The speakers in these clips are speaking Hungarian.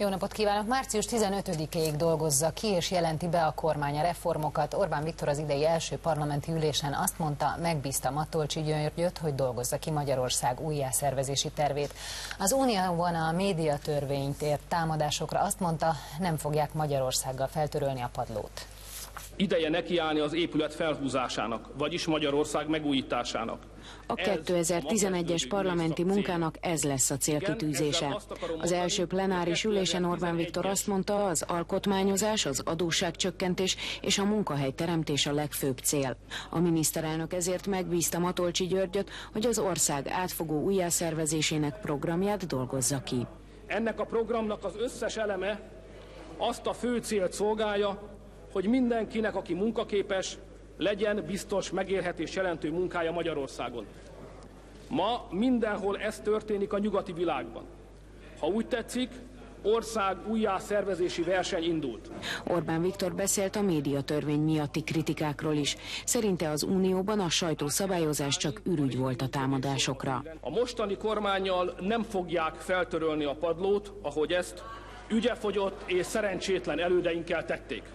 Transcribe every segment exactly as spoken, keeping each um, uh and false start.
Jó napot kívánok! március tizenötödikéig dolgozza ki és jelenti be a kormány a reformokat. Orbán Viktor az idei első parlamenti ülésen azt mondta, megbízta Matolcsy Györgyöt, hogy dolgozza ki Magyarország újjászervezési tervét. Az Unióban a médiatörvényt ért támadásokra azt mondta, nem fogják Magyarországgal feltörölni a padlót. Ideje nekiállni az épület felhúzásának, vagyis Magyarország megújításának. A kétezer-tizenegyes parlamenti munkának ez lesz a célkitűzése. Az első plenáris ülésen Orbán Viktor azt mondta, az alkotmányozás, az adósságcsökkentés és a munkahelyteremtés a legfőbb cél. A miniszterelnök ezért megbízta Matolcsy Györgyöt, hogy az ország átfogó újjászervezésének programját dolgozza ki. Ennek a programnak az összes eleme azt a fő célt szolgálja, hogy mindenkinek, aki munkaképes, legyen biztos megélhetés jelentő munkája Magyarországon. Ma mindenhol ez történik a nyugati világban. Ha úgy tetszik, ország újjászervezési verseny indult. Orbán Viktor beszélt a médiatörvény miatti kritikákról is. Szerinte az Unióban a sajtószabályozás csak ürügy volt a támadásokra. A mostani kormánnyal nem fogják feltörölni a padlót, ahogy ezt ügyefogyott és szerencsétlen elődeinkkel tették.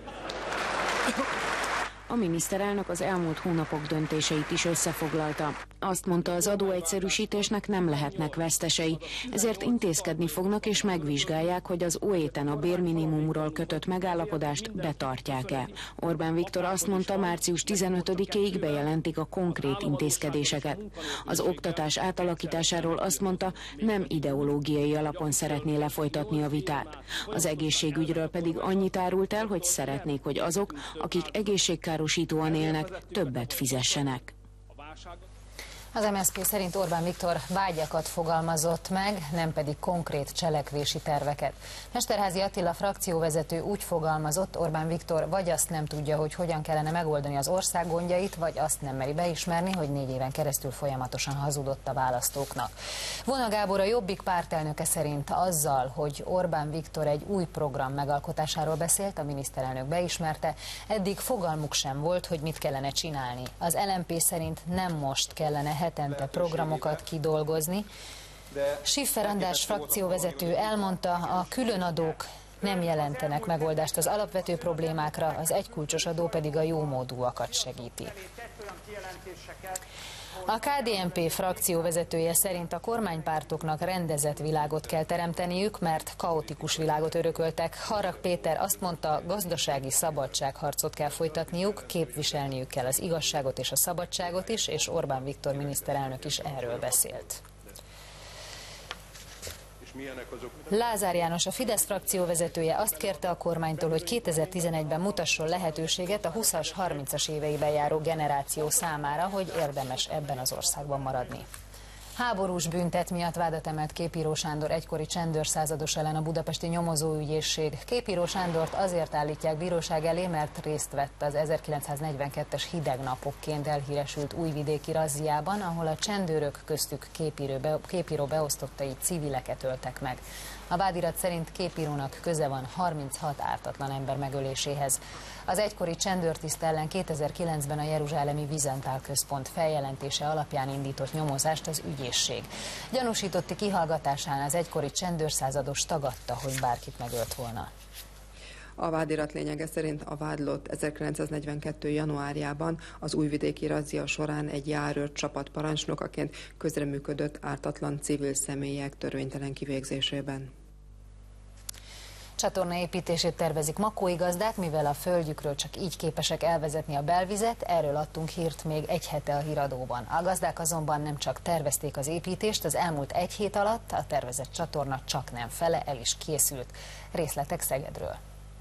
A miniszterelnök az elmúlt hónapok döntéseit is összefoglalta. Azt mondta, az adóegyszerűsítésnek nem lehetnek vesztesei, ezért intézkedni fognak és megvizsgálják, hogy az o é-ten a bérminimumról kötött megállapodást betartják-e. Orbán Viktor azt mondta, március tizenötödikéig bejelentik a konkrét intézkedéseket. Az oktatás átalakításáról azt mondta, nem ideológiai alapon szeretné lefolytatni a vitát. Az egészségügyről pedig annyit árult el, hogy szeretnék, hogy azok, akik egészségkárosítóan élnek, többet fizessenek. Az em es zé pé szerint Orbán Viktor vágyakat fogalmazott meg, nem pedig konkrét cselekvési terveket. Mesterházy Attila frakcióvezető úgy fogalmazott, Orbán Viktor vagy azt nem tudja, hogy hogyan kellene megoldani az ország gondjait, vagy azt nem meri beismerni, hogy négy éven keresztül folyamatosan hazudott a választóknak. Vona Gábor, a Jobbik pártelnöke szerint azzal, hogy Orbán Viktor egy új program megalkotásáról beszélt, a miniszterelnök beismerte, eddig fogalmuk sem volt, hogy mit kellene csinálni. Az el em pé szerint nem most kellene hetente programokat kidolgozni. Schiffer András frakcióvezető elmondta, a különadók nem jelentenek megoldást az alapvető problémákra, az egykulcsos adó pedig a jómódúakat segíti. A ká dé en pé frakcióvezetője szerint a kormánypártoknak rendezett világot kell teremteniük, mert kaotikus világot örököltek. Harag Péter azt mondta, gazdasági szabadságharcot kell folytatniuk, képviselniük kell az igazságot és a szabadságot is, és Orbán Viktor miniszterelnök is erről beszélt. Lázár János, a Fidesz frakcióvezetője azt kérte a kormánytól, hogy kétezer-tizenegyben mutasson lehetőséget a húszas, harmincas éveiben járó generáció számára, hogy érdemes ebben az országban maradni. Háborús bűntett miatt vádat emelt Képíró Sándor egykori csendőrszázados ellen a budapesti nyomozóügyészség. Képíró Sándort azért állítják bíróság elé, mert részt vett az ezerkilencszáznegyvenkettes hideg napokként elhíresült újvidéki razziában, ahol a csendőrök, köztük Képíró, be, Képíró beosztottai civileket öltek meg. A vádirat szerint Képírónak köze van harminchat ártatlan ember megöléséhez. Az egykori csendőrtiszt ellen kétezer-kilencben a jeruzsálemi Vizentál központ feljelentése alapján indított nyomozást az ügyészség. Gyanúsítotti kihallgatásán az egykori csendőrszázados tagadta, hogy bárkit megölt volna. A vádirat lényege szerint a vádlott ezerkilencszáznegyvenkettő. januárjában az újvidéki razzia során egy járőr csapat parancsnokaként közreműködött ártatlan civil személyek törvénytelen kivégzésében. Csatorna építését tervezik makói gazdák, mivel a földjükről csak így képesek elvezetni a belvizet, erről adtunk hírt még egy hete a híradóban. A gazdák azonban nem csak tervezték az építést, az elmúlt egy hét alatt a tervezett csatorna csak nem fele el is készült. Részletek Szegedről.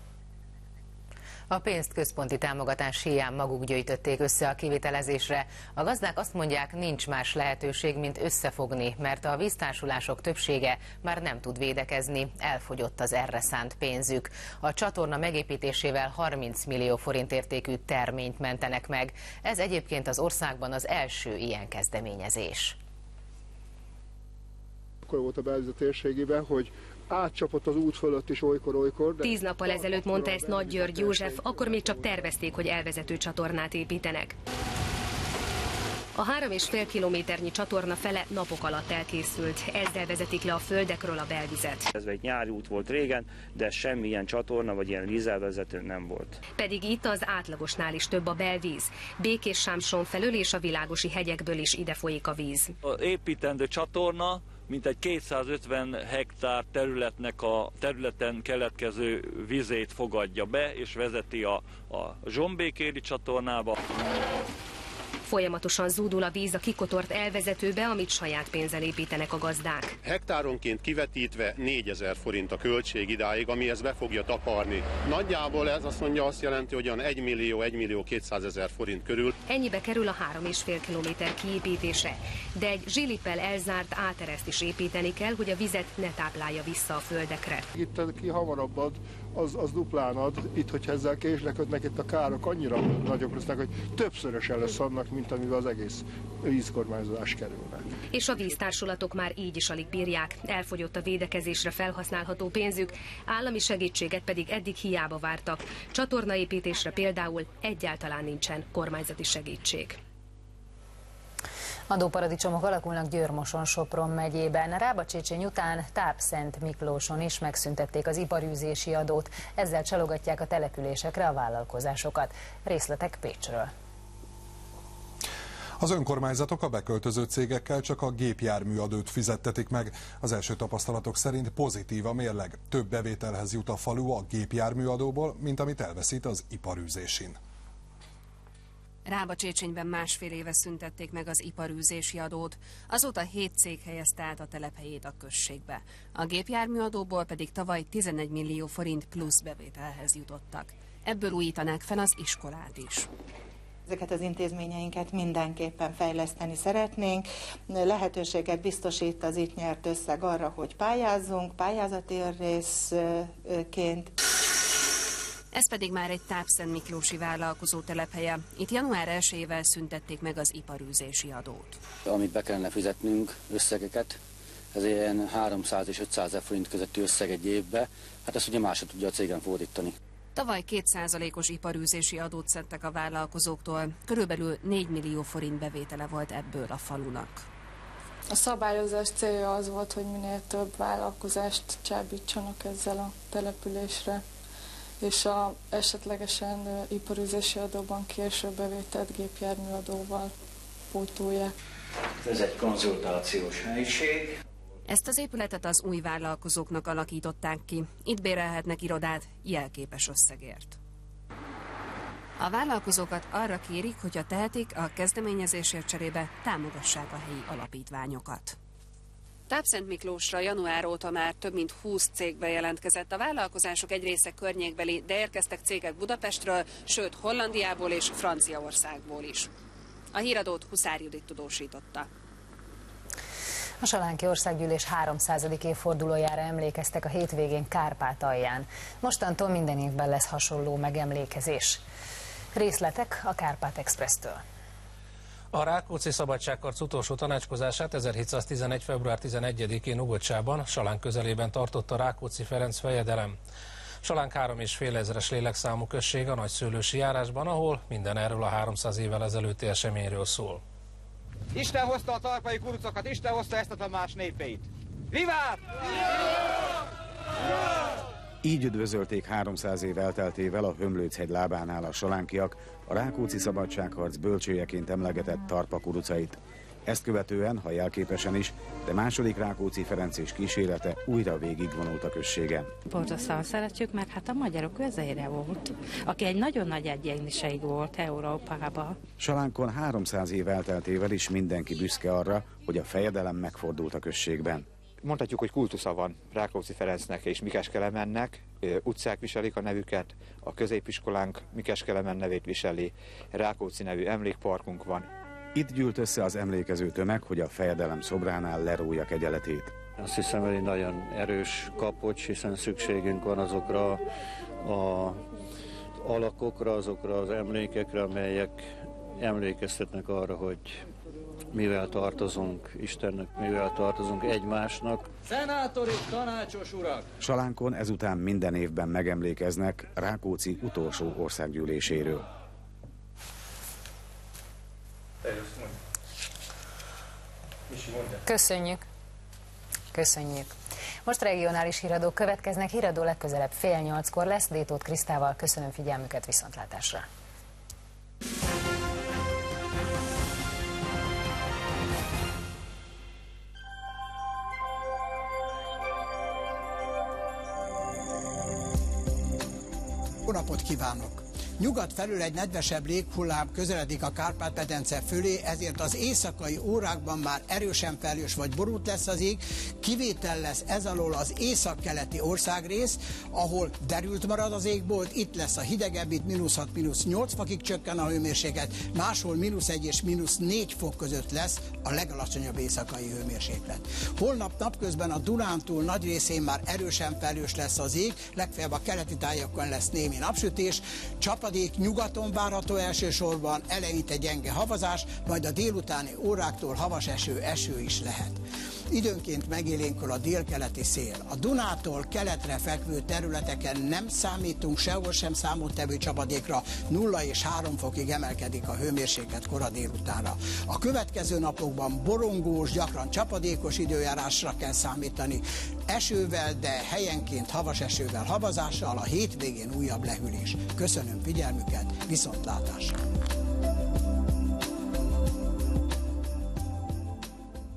A pénzt központi támogatás híján maguk gyűjtötték össze a kivitelezésre. A gazdák azt mondják, nincs más lehetőség, mint összefogni, mert a víztársulások többsége már nem tud védekezni, elfogyott az erre szánt pénzük. A csatorna megépítésével harminc millió forint értékű terményt mentenek meg. Ez egyébként az országban az első ilyen kezdeményezés. Akkor volt a belvizet térségében, hogy átcsapott az út fölött is olykor-olykor. De... Tíz nappal ezelőtt mondta ezt Nagy György József, akkor még csak tervezték, hogy elvezető csatornát építenek. A három és fél kilométernyi csatorna fele napok alatt elkészült. Ezzel vezetik le a földekről a belvizet. Ez egy nyári út volt régen, de semmilyen csatorna vagy ilyen vízelvezető nem volt. Pedig itt az átlagosnál is több a belvíz. Békés-Sámson felől és a Világosi hegyekből is ide folyik a víz. Az építendő csatorna mintegy kétszázötven hektár területnek a területen keletkező vizét fogadja be, és vezeti a, a zsombékéri csatornába. Folyamatosan zúdul a víz a kikotort elvezetőbe, amit saját pénzzel építenek a gazdák. Hektáronként kivetítve négyezer forint a költség idáig, ami ezt be fogja taparni. Nagyjából ez azt mondja, azt jelenti, hogy olyan egy millió, egy millió kétszázezer forint körül. Ennyibe kerül a három és fél kilométer kiépítése. De egy zsilippel elzárt átereszt is építeni kell, hogy a vizet ne táplálja vissza a földekre. Itt ki hamarabb ad, az, az duplán ad. Itt, hogyha ezzel késleködnek, itt a károk annyira nagyobb lesznek, hogy többszörösen lesz annak, mint amivel az egész vízkormányzás kerülne. És a víztársulatok már így is alig bírják. Elfogyott a védekezésre felhasználható pénzük, állami segítséget pedig eddig hiába vártak. Csatornaépítésre például egyáltalán nincsen kormányzati segítség. Adóparadicsomok alakulnak Győr-Moson, Sopron megyében. Rábacsécseny után Tápszent Miklóson is megszüntették az iparűzési adót. Ezzel csalogatják a településekre a vállalkozásokat. Részletek Pécsről. Az önkormányzatok a beköltöző cégekkel csak a gépjárműadót fizettetik meg. Az első tapasztalatok szerint pozitív a mérleg. Több bevételhez jut a falu a gépjárműadóból, mint amit elveszít az iparűzésin. Rábacsécsenyben másfél éve szüntették meg az iparűzési adót, azóta hét cég helyezte át a telephelyét a községbe. A gépjárműadóból pedig tavaly tizenegy millió forint plusz bevételhez jutottak. Ebből újítanák fel az iskolát is. Ezeket az intézményeinket mindenképpen fejleszteni szeretnénk. Lehetőséget biztosít az itt nyert összeg arra, hogy pályázzunk, pályázati részként. Ez pedig már egy Tápszent Miklósi vállalkozó telephelye. Itt január elsejével szüntették meg az iparűzési adót. Amit be kellene fizetnünk összegeket, ez ilyen háromszáz és ötszáz forint közötti összeg egy évbe, hát ezt ugye másra tudja a cégen fordítani. Tavaly két százalékos iparűzési adót szedtek a vállalkozóktól, körülbelül négy millió forint bevétele volt ebből a falunak. A szabályozás célja az volt, hogy minél több vállalkozást csábítsanak ezzel a településre, és a esetlegesen iparűzési adóban később bevételt gépjárműadóval pótolják. Ez egy konzultációs helység. Ezt az épületet az új vállalkozóknak alakították ki. Itt bérelhetnek irodát jelképes összegért. A vállalkozókat arra kérik, hogyha tehetik, a kezdeményezésért cserébe támogassák a helyi alapítványokat. Tápszent Miklósra január óta már több mint húsz cég bejelentkezett. A vállalkozások egy része környékbeli, de érkeztek cégek Budapestről, sőt Hollandiából és Franciaországból is. A híradót Huszár Judit tudósította. A Salánki Országgyűlés háromszázadik évfordulójára emlékeztek a hétvégén Kárpátalján. Mostantól minden évben lesz hasonló megemlékezés. Részletek a Kárpát Expresstől. A Rákóczi Szabadságharc utolsó tanácskozását ezerhétszáztizenegy. február tizenegyedikén Ugocsában, Salánk közelében tartotta Rákóczi Ferenc fejedelem. Salánk három és fél ezres lélekszámú község a Nagyszőlősi járásban, ahol minden erről a háromszáz évvel ezelőtti eseményről szól. Isten hozta a tarpai kurucokat, Isten hozta ezt a Tamás népeit. Vivát! Így üdvözölték háromszáz év elteltével a Hömlőchegy lábánál a salánkiak a Rákóczi Szabadságharc bölcsőjeként emlegetett Tarpa kurucait. Ezt követően, ha jelképesen is, de második Rákóczi Ferenc és kísérete újra végigvonult a községen. Borzasztóan szeretjük, mert hát a magyarok vezére volt, aki egy nagyon nagy egyéniség volt Európában. Salánkon háromszáz év elteltével is mindenki büszke arra, hogy a fejedelem megfordult a községben. Mondhatjuk, hogy kultusza van Rákóczi Ferencnek és Mikes Kelemennek, utcák viselik a nevüket, a középiskolánk Mikes Kelemen nevét viseli, Rákóczi nevű emlékparkunk van. Itt gyűlt össze az emlékező tömeg, hogy a fejedelem szobránál lerója kegyeletét. Azt hiszem, hogy egy nagyon erős kapocs, hiszen szükségünk van azokra a alakokra, azokra az emlékekre, amelyek emlékeztetnek arra, hogy mivel tartozunk Istennek, mivel tartozunk egymásnak. Szenátori tanácsos urak! Salánkon ezután minden évben megemlékeznek Rákóczi utolsó országgyűléséről. Köszönjük. Köszönjük. Most regionális híradók következnek. Híradó legközelebb fél nyolckor lesz. Détót Krisztával köszönöm figyelmüket, viszontlátásra. Jó napot kívánok! Nyugat felül egy nedvesebb léghullám közeledik a Kárpát-medence fölé, ezért az éjszakai órákban már erősen felhős vagy borult lesz az ég. Kivétel lesz ez alól az északkeleti országrész, ahol derült marad az égbolt, itt lesz a hidegebb, itt mínusz hat, mínusz nyolc fokig csökken a hőmérséklet, máshol mínusz egy és mínusz négy fok között lesz a legalacsonyabb éjszakai hőmérséklet. Holnap napközben a Dunántúl nagy részén már erősen felhős lesz az ég, legfeljebb a keleti tájakon lesz némi napsütés, csapadék nyugaton várható elsősorban, eleinte gyenge havazás, majd a délutáni óráktól havas eső, eső is lehet. Időnként megélénkül a délkeleti szél. A Dunától keletre fekvő területeken nem számítunk sehol sem számottevő csapadékra, nulla és három fokig emelkedik a hőmérséklet kora délutánra. A következő napokban borongós, gyakran csapadékos időjárásra kell számítani, esővel, de helyenként havas esővel, havazással, a hétvégén újabb lehűlés. Köszönöm figyelmüket, viszontlátásra!